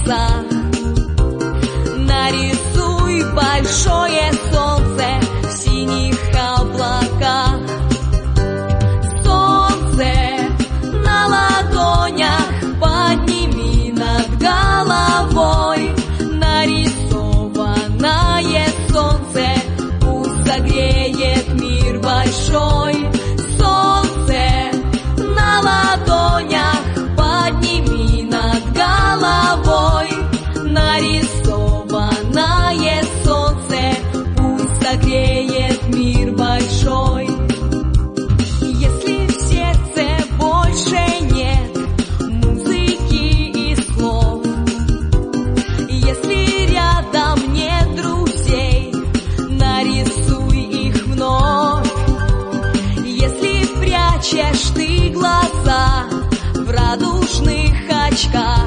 небесах. Нарисуй большое солнце в синих облаках. Солнце на ладонях подними над головой. Нарисованное солнце пусть согреет мир большой. Солнце на ладонях подними над головой. Нарисованное солнце пусть согреет мир большой. Если в сердце больше нет музыки и слов, если рядом нет друзей, нарисуй их вновь. Если прячешь ты глаза в радужных очках,